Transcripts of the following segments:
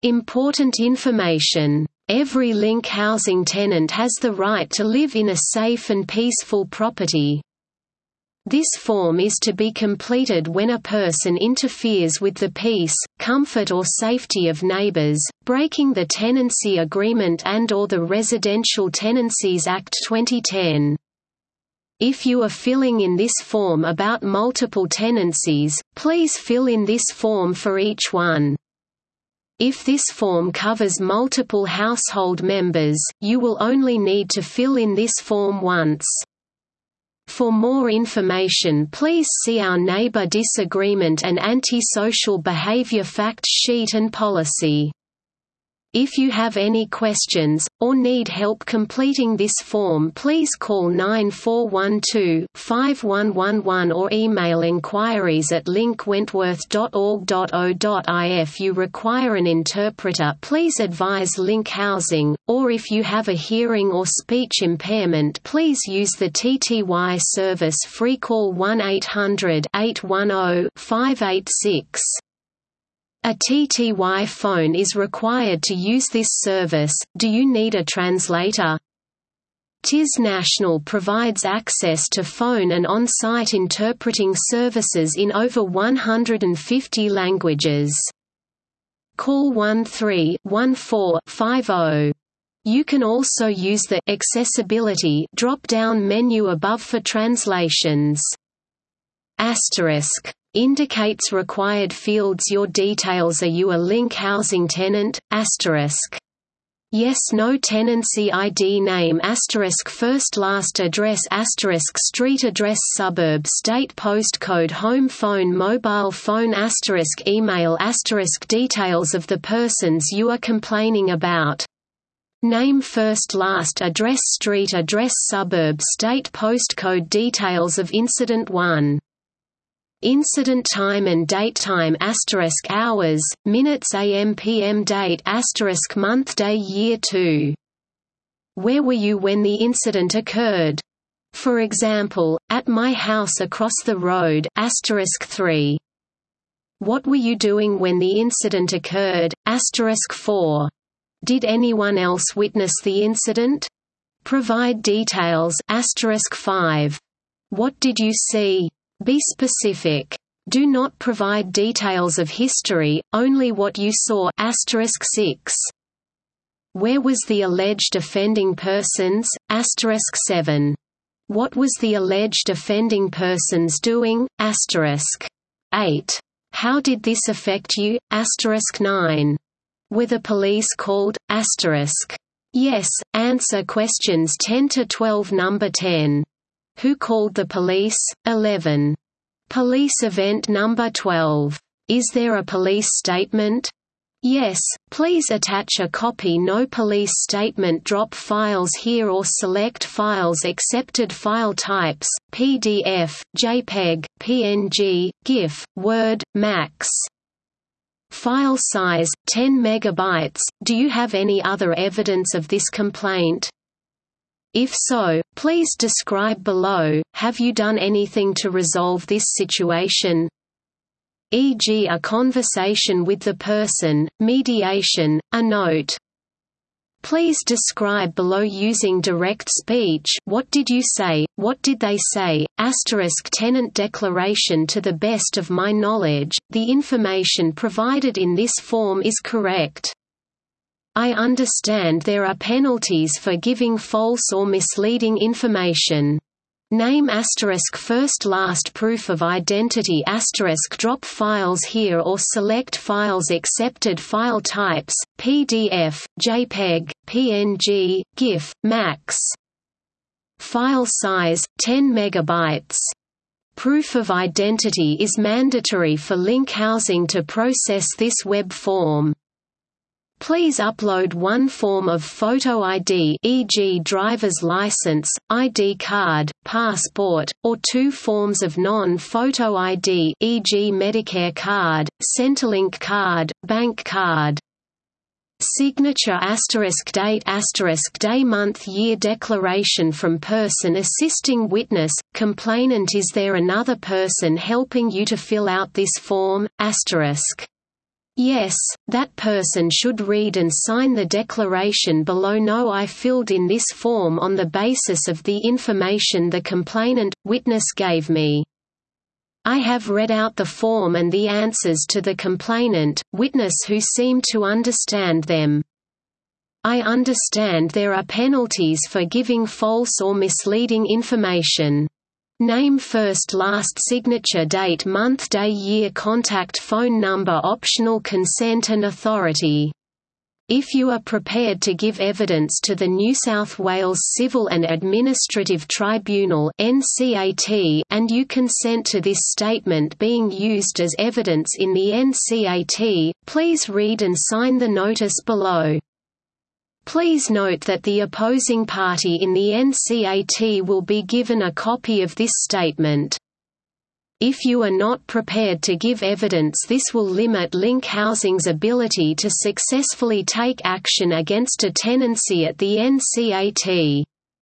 Important information. Every link housing tenant has the right to live in a safe and peaceful property. This form is to be completed when a person interferes with the peace, comfort or safety of neighbors, breaking the tenancy agreement and/or the Residential Tenancies Act 2010. If you are filling in this form about multiple tenancies, please fill in this form for each one. If this form covers multiple household members, you will only need to fill in this form once. For more information, please see our Neighbor Disagreement and Antisocial Behavior Fact Sheet and Policy. If you have any questions, or need help completing this form, please call 9412-5111 or email inquiries@linkwentworth.org.au. If you require an interpreter, please advise Link Housing, or if you have a hearing or speech impairment, please use the TTY service free call 1-800-810-586. A TTY phone is required to use this service. Do you need a translator? TIS National provides access to phone and on-site interpreting services in over 150 languages. Call 13-14-50. You can also use the Accessibility drop-down menu above for translations. Asterisk indicates required fields. Your details. Are you a Link Housing tenant? Asterisk. Yes, no. Tenancy ID name asterisk first last address asterisk street address suburb state postcode home phone mobile phone asterisk email asterisk details of the persons you are complaining about. Name first last address street address suburb state postcode details of incident 1. Incident time and date time asterisk hours, minutes AM PM date asterisk month day year 2. Where were you when the incident occurred? For example, at my house across the road asterisk 3. What were you doing when the incident occurred? Asterisk 4. Did anyone else witness the incident? Provide details asterisk 5. What did you see? Be specific. Do not provide details of history, only what you saw asterisk 6. Where was the alleged offending persons? Asterisk 7. What was the alleged offending persons doing? Asterisk 8. How did this affect you? Asterisk 9. Were the police called? Asterisk yes. Answer questions 10 to 12. Number 10. Who called the police? 11. Police event number 12. Is there a police statement? Yes, please attach a copy. No police statement. Drop files here or select files. Accepted file types: PDF, JPEG, PNG, GIF, Word, Max. File size 10 megabytes. Do you have any other evidence of this complaint? If so, please describe below. Have you done anything to resolve this situation? E.g., a conversation with the person, mediation, a note. Please describe below using direct speech. What did you say? What did they say? Asterisk tenant declaration. To the best of my knowledge, the information provided in this form is correct. I understand there are penalties for giving false or misleading information. Name asterisk first last proof of identity asterisk drop files here or select files. Accepted file types: PDF, JPEG, PNG, GIF, Max. File size 10 megabytes. Proof of identity is mandatory for Link Housing to process this web form. Please upload one form of photo ID, e.g. driver's license, ID card, passport, or two forms of non-photo ID, e.g. Medicare card, Centrelink card, bank card. Signature *date day month year declaration from person assisting witness, complainant. Is there another person helping you to fill out this form? Yes, that person should read and sign the declaration below. No, I filled in this form on the basis of the information the complainant, witness gave me. I have read out the form and the answers to the complainant, witness who seemed to understand them. I understand there are penalties for giving false or misleading information. Name, first last, signature, date, month, day, year, contact phone number, optional, consent and authority. If you are prepared to give evidence to the New South Wales Civil and Administrative Tribunal (NCAT) and you consent to this statement being used as evidence in the NCAT, please read and sign the notice below. Please note that the opposing party in the NCAT will be given a copy of this statement. If you are not prepared to give evidence, this will limit Link Housing's ability to successfully take action against a tenancy at the NCAT.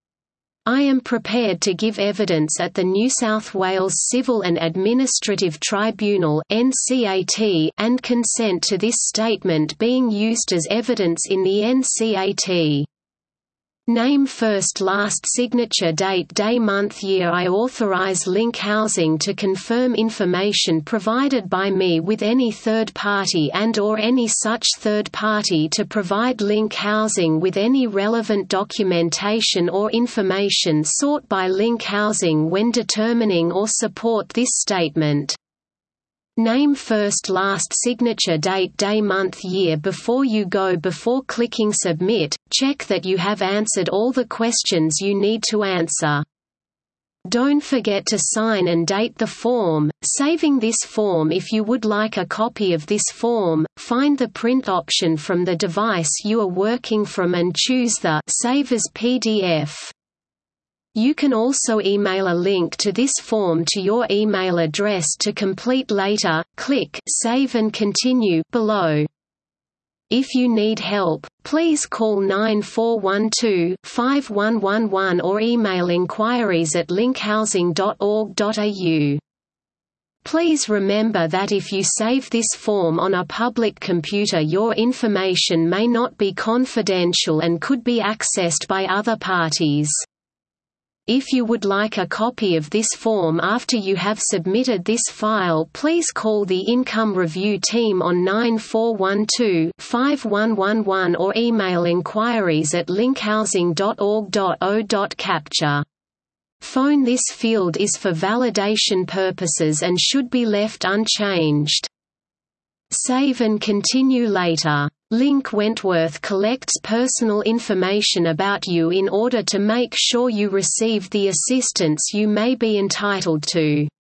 I am prepared to give evidence at the New South Wales Civil and Administrative Tribunal (NCAT) and consent to this statement being used as evidence in the NCAT. Name, first last, signature, date, day, month, year. I authorize Link Housing to confirm information provided by me with any third party and or any such third party to provide Link Housing with any relevant documentation or information sought by Link Housing when determining or support this statement. Name, first last, signature, date, day, month, year. Before you go, before clicking submit, check that you have answered all the questions you need to answer. Don't forget to sign and date the form. Saving this form. If you would like a copy of this form, find the print option from the device you are working from and choose the Save as PDF. You can also email a link to this form to your email address to complete later. Click Save and Continue below. If you need help, please call 9412-5111 or email inquiries@linkhousing.org.au. Please remember that if you save this form on a public computer, your information may not be confidential and could be accessed by other parties. If you would like a copy of this form after you have submitted this file, please call the Income Review team on 9412-5111 or email inquiries@linkhousing.org.au. Phone. This field is for validation purposes and should be left unchanged. Save and continue later. Link Wentworth collects personal information about you in order to make sure you receive the assistance you may be entitled to.